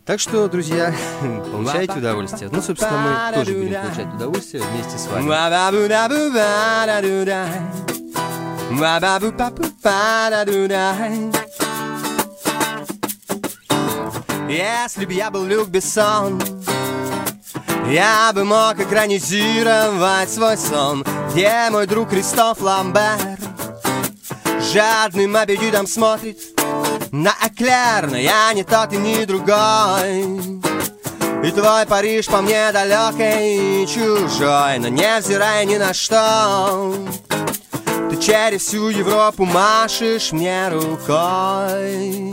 Так что, друзья, получайте удовольствие. Ну, собственно, мы тоже будем получать удовольствие вместе с вами. Если бы я был Люк Бессон, я бы мог экранизировать свой сон, где мой друг Кристоф Ламбер жадным аппетитом смотрит на эклер, но я не тот и не другой. И твой Париж по мне далекий и чужой, но невзирая ни на что, ты через всю Европу машешь мне рукой.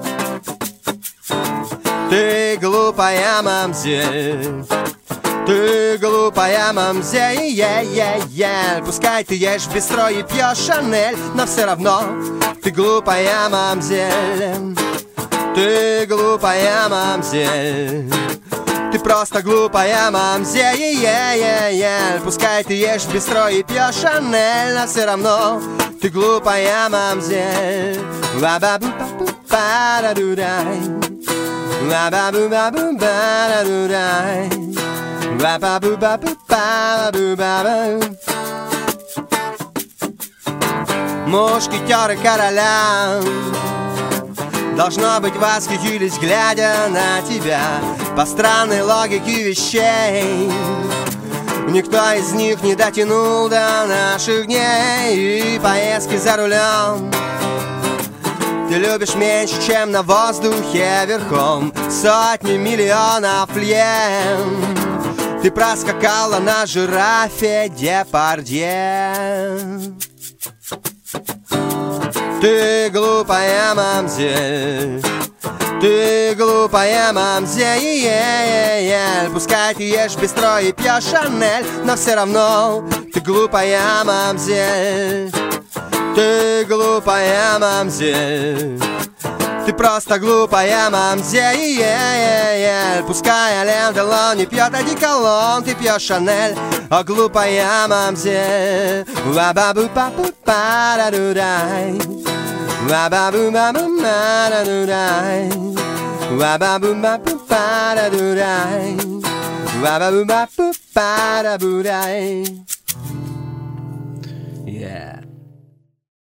Ты глупая мамзель, ты глупая мамзель, пускай ты ешь в бистро и пьешь Шанель, но все равно ты глупая мамзель. Ты глупая мамзель, ты просто глупая мамзель, пускай ты ешь в бистро и пьешь Шанель, но все равно ты глупая мамзель. Мушкетеры короля, должно быть, восхитились, глядя на тебя. По странной логике вещей никто из них не дотянул до наших дней. И поездки за рулем ты любишь меньше, чем на воздухе верхом. Сотни миллионов лет ты проскакала на жирафе Депардье. Ты глупая мамзель, ты глупая мамзель, пускай ты ешь в бистро и пьешь Шанель, но все равно ты глупая мамзель. Ты глупая мамзель, ты просто глупая мамзель, пускай Ален Делон не пьет одеколон, ты пьешь Шанель, о глупая мамзель. Ва-ба-бу-ба-бу-па-да-ду-дай, ва-ба-бу-ба-бу-ба-да-ду-дай, ва-ба-бу-ба-бу-па-да-ду-дай, ва-ба-бу-ба-бу-па-да-бу-дай.